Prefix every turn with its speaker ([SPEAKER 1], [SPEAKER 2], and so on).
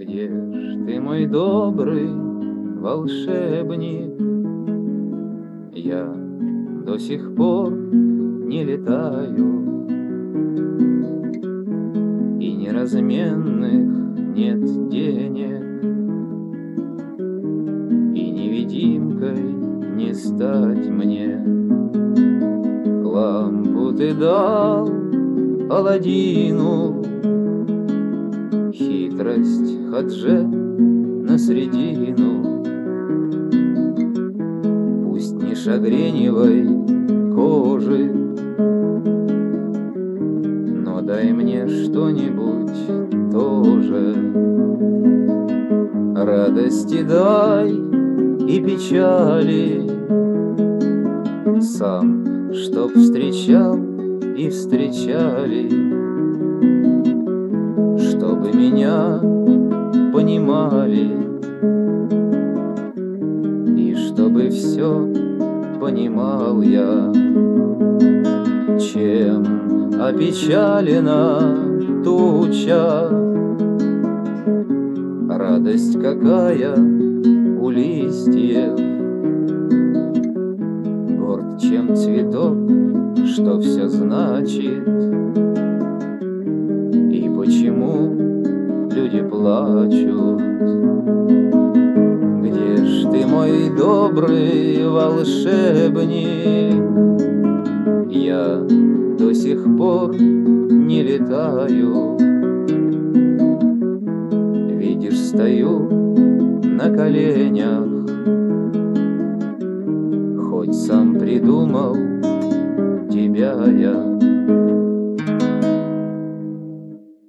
[SPEAKER 1] Где ж ты, мой добрый волшебник? Я до сих пор не летаю, и неразменных нет денег, и невидимкой не стать мне. Лампу ты дал Аладдину, хитрость Хадже на средину. Пусть не шагреневой кожи, но дай мне что-нибудь тоже. Радости дай и печали, сам, чтоб встречал и встречали, чтобы меня понимали, и чтобы все понимал я. Чем опечалена туча, радость какая у листьев. Горд, чем цветок, что все значит, и почему люди плачут. Где ж ты, мой добрый волшебник? Я до сих пор не летаю. Видишь, стою на коленях, хоть сам придумал тебя я.